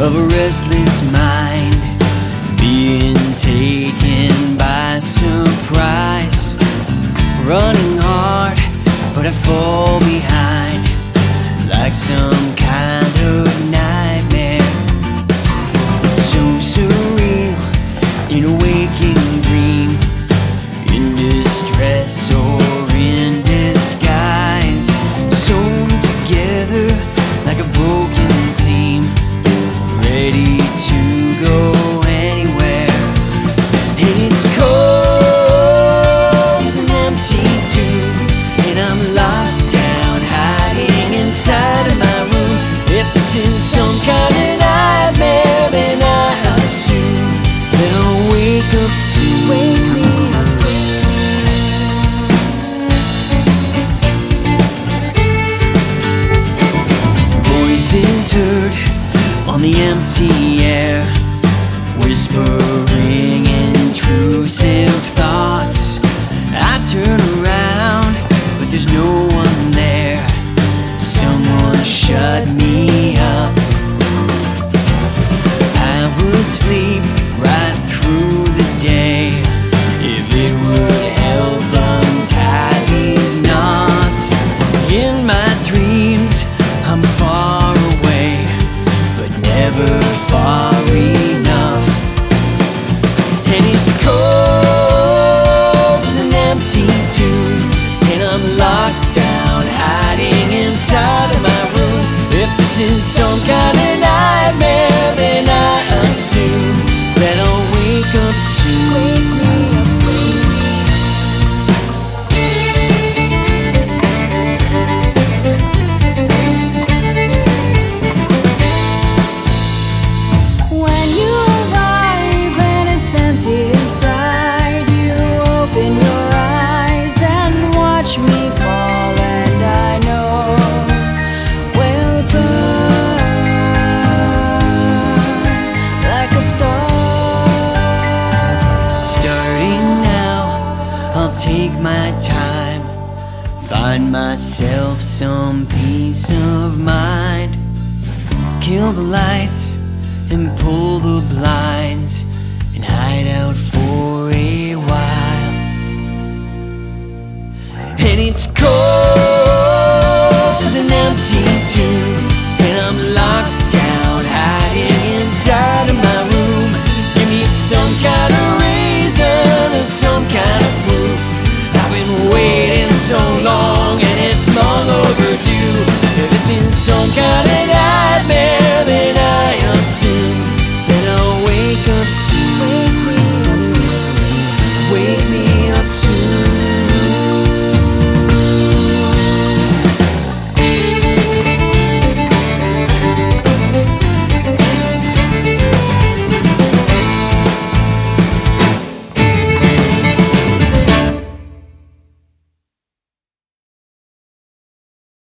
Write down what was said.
of a restless mind, being taken by surprise, running hard but I fall behind, like some kind of nightmare, so surreal in a waking dream, in distress or in disguise, sewn together like a broken seam, ready to go anywhere. And it's cold as an empty tomb, and I'm locked down, hiding inside of my room. If this is some kind of nightmare, then I assume that I'll wake up soon. Wake me up soon. Voices heard on the empty air, whispering intrusive thoughts. I turn around, but there's no one there. Someone shut me up. I would sleep right through the day if it would help untie these knots. In my dreams, I'm far away, but never far enough. And it's cold as an empty tomb, and I'm locked down, hiding inside of my room. If this is some kind of nightmare, then I assume that I'll wake up soon. Wake me up soon. When you arrive and it's empty inside, you open your eyes and watch me fall, and I know we'll burn like a star. Starting now, I'll take my time, find myself some peace of mind, kill the lights and pull the blinds, and hide out